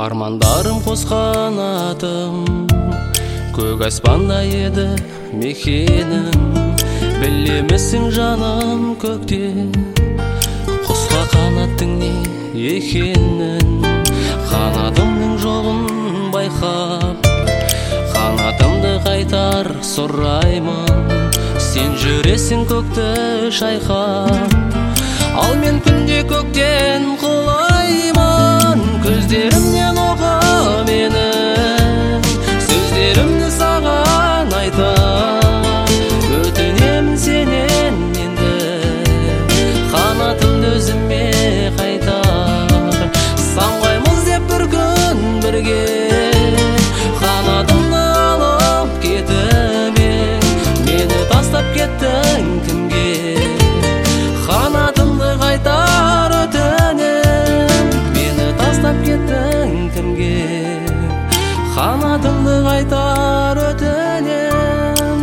Армандарым қос қанатым, көк аспанда еді мекенім. Білемесің жаным көкте құсқа қанаттың не екенін. Қанатымның жолын байқап, қанатымды қайтар сұраймын. Сен жүресің көкті шайқап, ал мен күнде көктен құлаймын. Көздерімнен оға менің, сөздерімді саған айтам. Өтінемін сенен енді, қанатымды өзіме қайтар. Самғаймыз деп бір күн бірге, қанатымды алып кетіп ең. Мені тастап кеттің кімге? Қанатымды қайтар өтінем. Мені тастап кеттің кімге? Қанатымды қайтар өтінем.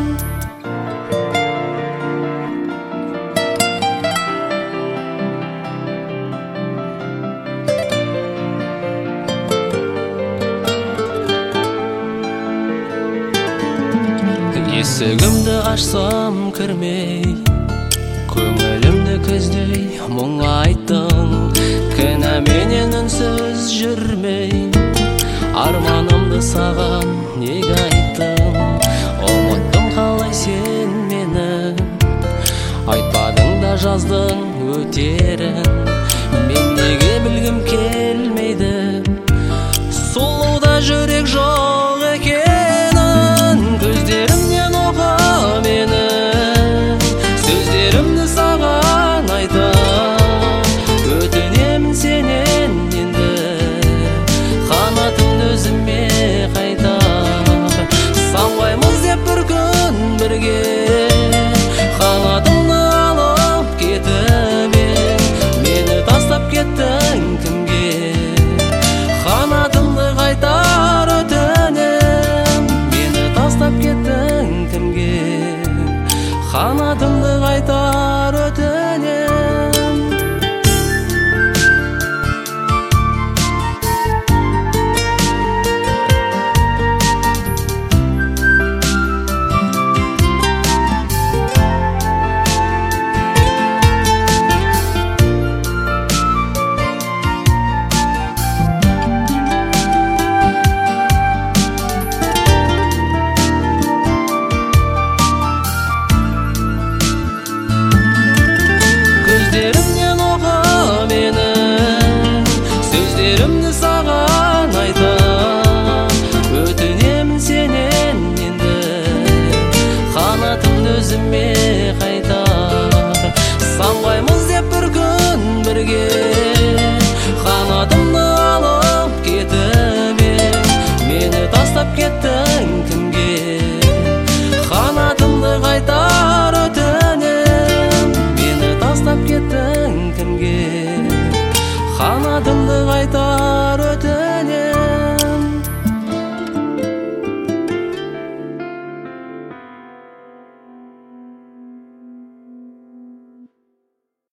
Есігімді ашсам кірмей, көңілімді көздей мұң айттың. Кінәменен үнсіз жүрмей, арманымды саған неге айттың? Ұмыттым қалай сен мені, айтпадың да жаздың өтерін.